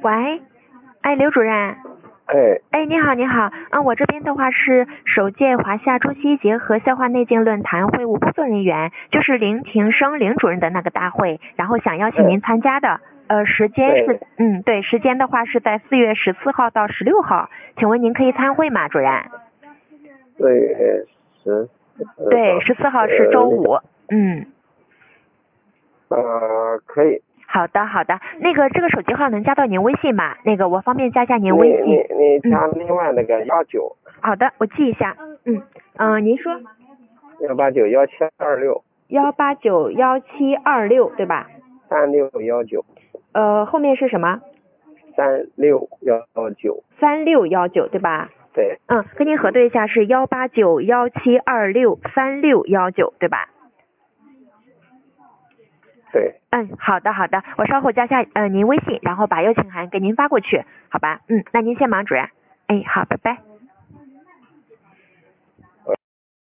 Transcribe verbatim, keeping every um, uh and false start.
喂，哎，刘主任。 哎， 哎，你好，你好，嗯，我这边的话是首届华夏中西医结合消化内镜论坛会务工作人员，就是林庭生林主任的那个大会，然后想邀请您参加的，呃，时间是，嗯，对，时间的话是在四月十四号到十六号，请问您可以参会吗，主任？ 对，十， 对，十四号是周五，嗯。 呃，可以。 好的，好的，那个这个手机号能加到您微信吗？那个我方便加一下您微信。 你你你加另外那个幺九。 好的，我记一下。嗯嗯、呃，您说。 幺八九幺七二六。 幺八九幺七二六对吧？ 三六幺九。 呃，后面是什么？ 三六幺九。 三六幺九对吧？ 对。 嗯，跟您核对一下是幺八九幺七二六三六幺九对吧？ 对。 嗯，好的好的，我稍后加下呃您微信，然后把邀请函给您发过去，好吧？嗯，那您先忙，主任。哎，好，拜拜。